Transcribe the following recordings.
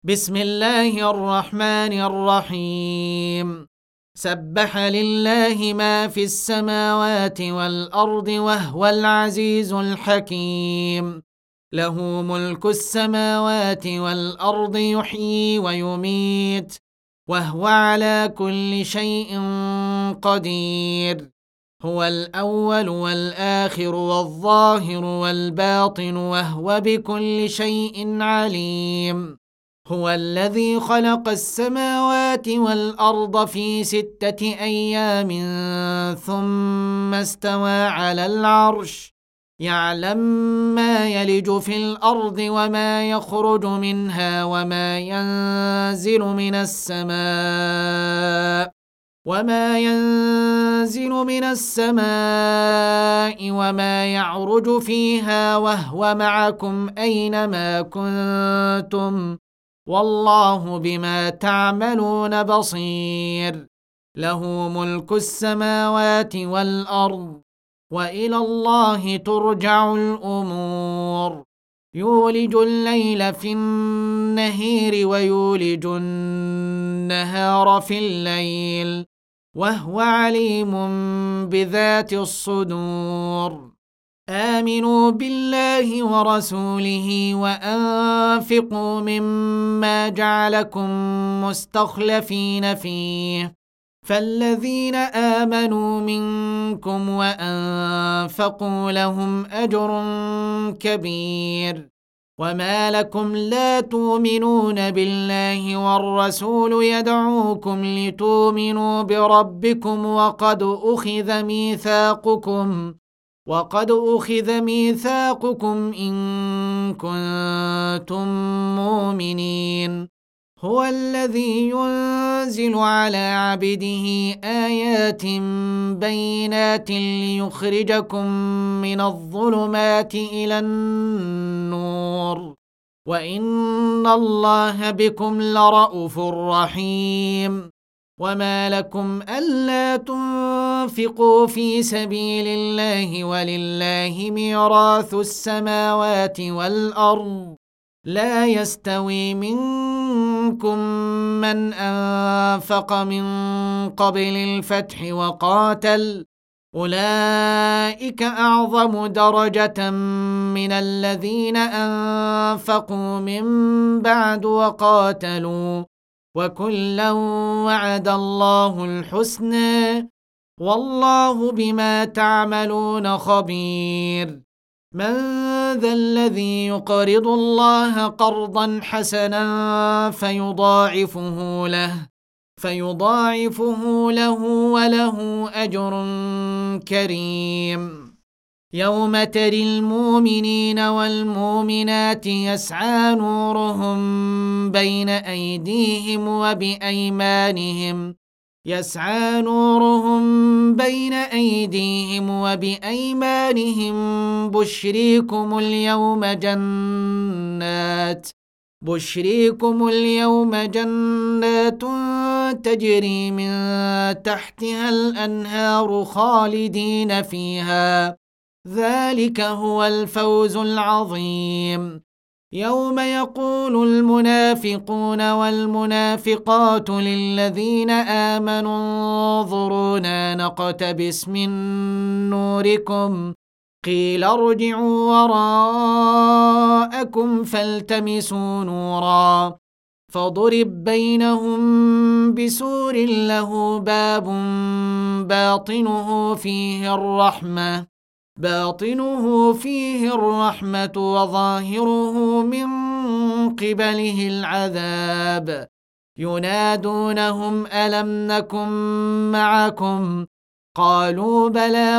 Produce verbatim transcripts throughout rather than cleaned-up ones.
بسم الله الرحمن الرحيم. سبح لله ما في السماوات والأرض وهو العزيز الحكيم. له ملك السماوات والأرض يحيي ويميت وهو على كل شيء قدير. هو الأول والآخر والظاهر والباطن وهو بكل شيء عليم. هو الذي خلق السماوات والأرض في ستة أيام ثم استوى على العرش يعلم ما يلج في الأرض وما يخرج منها وما ينزل من السماء وما ينزل من السماء وما يعرج فيها وهو معكم أينما كنتم والله بما تعملون بصير. له ملك السماوات والأرض وإلى الله ترجع الأمور. يولج الليل في النهار ويولج النهار في الليل وهو عليم بذات الصدور. آمنوا بالله ورسوله وأنفقوا مما جعلكم مستخلفين فيه فالذين آمنوا منكم وأنفقوا لهم أجر كبير. وما لكم لا تؤمنون بالله والرسول يدعوكم لتؤمنوا بربكم وقد أخذ ميثاقكم وقد أخذ ميثاقكم إن كنتم مؤمنين. هو الذي ينزل على عبده آيات بينات ليخرجكم من الظلمات إلى النور وإن الله بكم لرءوف رحيم. وما لكم ألا تنفقوا في سبيل الله ولله ميراث السماوات والأرض لا يستوي منكم من أنفق من قبل الفتح وقاتل أولئك أعظم درجة من الذين أنفقوا من بعد وقاتلوا وكلا وعد الله الحسنى والله بما تعملون خبير. من ذا الذي يقرض الله قرضا حسنا فيضاعفه له فيضاعفه له وله أجر كريم. يوم ترى المؤمنين والمؤمنات يسعى نورهم بين أيديهم وبأيمانهم يسعى نورهم بين أيديهم وبأيمانهم بشريكم اليوم جنات بشريكم اليوم جنات تجري من تحتها الأنهار خالدين فيها ذلك هو الفوز العظيم. يوم يقول المنافقون والمنافقات للذين آمنوا انظرونا نقتبس من نوركم قيل ارجعوا وراءكم فالتمسوا نورا فضرب بينهم بسور له باب باطنه فيه الرحمة باطنه فيه الرحمة وظاهره من قبله العذاب. ينادونهم ألم نكن معكم قالوا بلى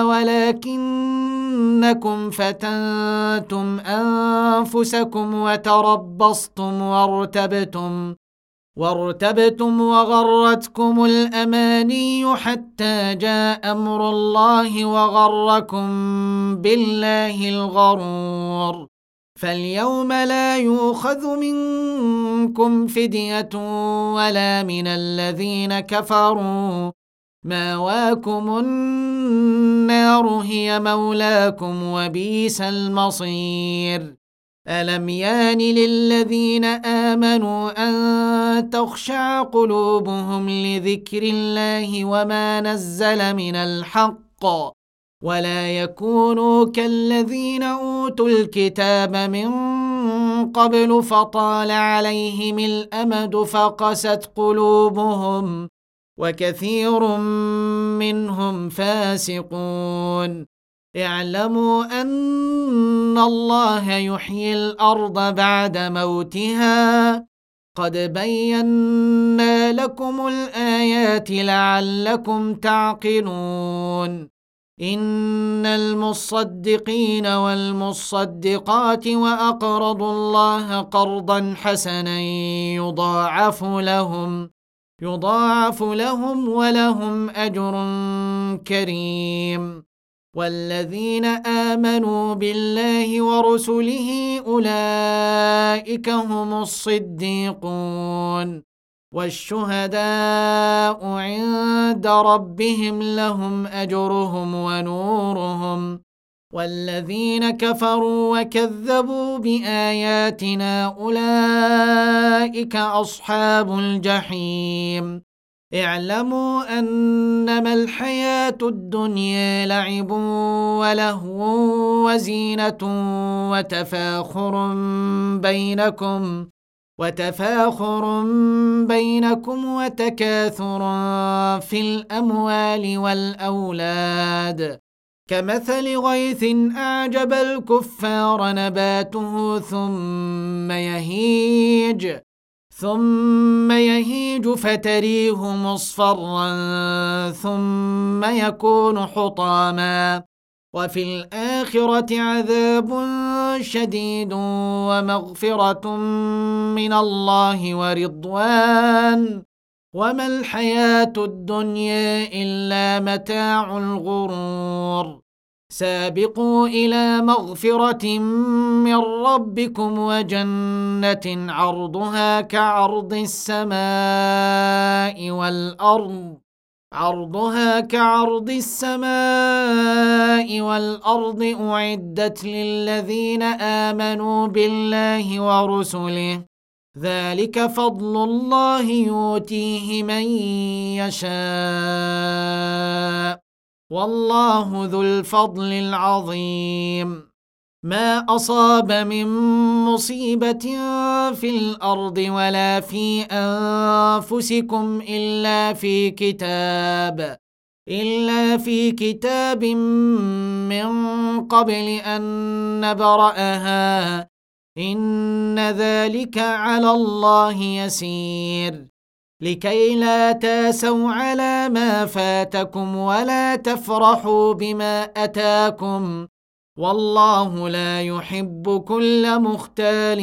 ولكنكم فتنتم أنفسكم وتربصتم وارتبتم وارتبتم وغرتكم الأماني حتى جاء أمر الله وغركم بالله الغرور. فاليوم لا يؤخذ منكم فدية ولا من الذين كفروا مأواكم النار هي مولاكم وبئس المصير. ألم يان للذين آمنوا أن تخشع قلوبهم لذكر الله وما نزل من الحق ولا يكونوا كالذين أوتوا الكتاب من قبل فطال عليهم الأمد فقست قلوبهم وكثير منهم فاسقون اعلموا أن الله يحيي الأرض بعد موتها قد بينا لكم الآيات لعلكم تعقلون إن المصدقين والمصدقات وأقرضوا الله قرضا حسنا يضاعف لهم يضاعف لهم ولهم أجر كريم والذين آمنوا بالله ورسله أولئك هم الصديقون والشهداء عند ربهم لهم أجرهم ونورهم والذين كفروا وكذبوا بآياتنا أولئك أصحاب الجحيم اعلموا أنما الحياة الدنيا لعب ولهو وزينة وتفاخر بينكم وتفاخر بينكم وتكاثر في الأموال والأولاد كمثل غيث أعجب الكفار نباته ثم يهيج ثم يهيج فتريه مصفرا ثم يكون حطاما وفي الآخرة عذاب شديد ومغفرة من الله ورضوان وما الحياة الدنيا إلا متاع الغرور سابقوا إلى مغفرة من ربكم وجنة عرضها كعرض السماء والأرض عرضها كعرض السماء والأرض أعدت للذين آمنوا بالله ورسله ذلك فضل الله يؤتيه من يشاء والله ذو الفضل العظيم ما أصاب من مصيبة في الأرض ولا في أنفسكم إلا في كتاب إلا في كتاب من قبل أن نبرأها إن ذلك على الله يسير لكي لا تاسوا على ما فاتكم ولا تفرحوا بما أتاكم والله لا يحب كل مختال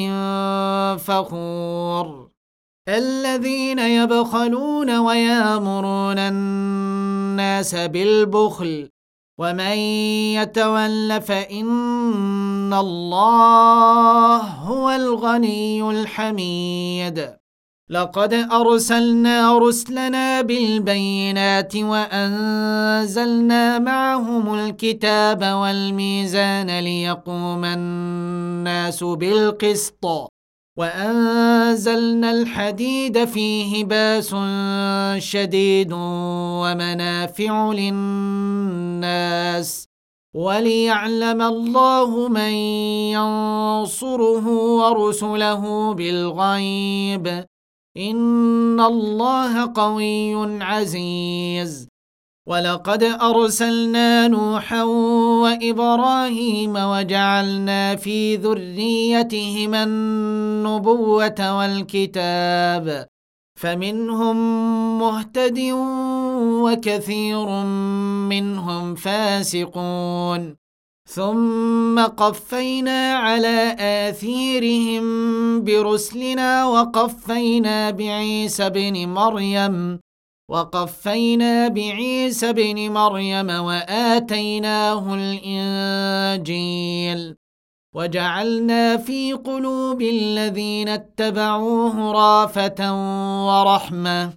فخور الذين يبخلون ويامرون الناس بالبخل ومن يتول فإن الله هو الغني الحميد لقد أرسلنا رسلنا بالبينات وأنزلنا معهم الكتاب والميزان ليقوم الناس بالقسط وأنزلنا الحديد فيه بأس شديد ومنافع للناس وليعلم الله من ينصره ورسله بالغيب إن الله قوي عزيز ولقد أرسلنا نوحا وإبراهيم وجعلنا في ذريتهما النبوة والكتاب فمنهم مهتد وكثير منهم فاسقون ثم قفينا على آثيرهم برسلنا وقفينا بعيسى بن مريم وقفينا بعيسى بن مريم وآتيناه الإنجيل وجعلنا في قلوب الذين اتبعوه رافة ورحمة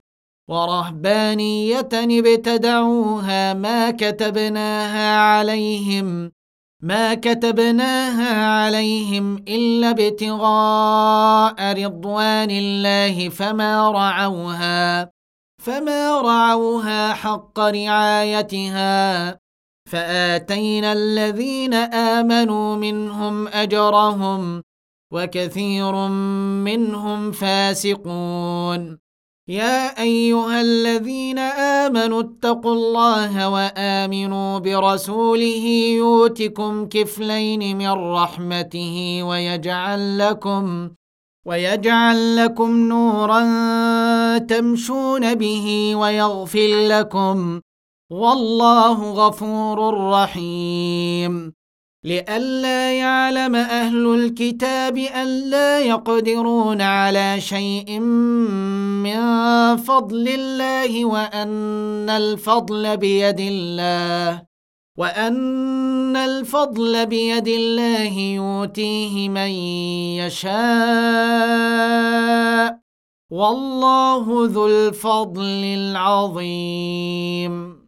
ورهبانية ابتدعوها ما كتبناها عليهم ما كتبناها عليهم إلا ابتغاء رضوان الله فما رعوها فما رعوها حق رعايتها فآتينا الذين آمنوا منهم أجرهم وكثير منهم فاسقون يا أيها الذين آمنوا اتقوا الله وآمنوا برسوله يؤتكم كفلين من رحمته ويجعل لكم ويجعل لكم نورا تمشون به ويغفر لكم والله غفور رحيم لئلا يعلم أهل الكتاب ألا يقدرون على شيء من فضل الله وأن الفضل بيد الله وأن الفضل بيد الله يؤتيه من يشاء والله ذو الفضل العظيم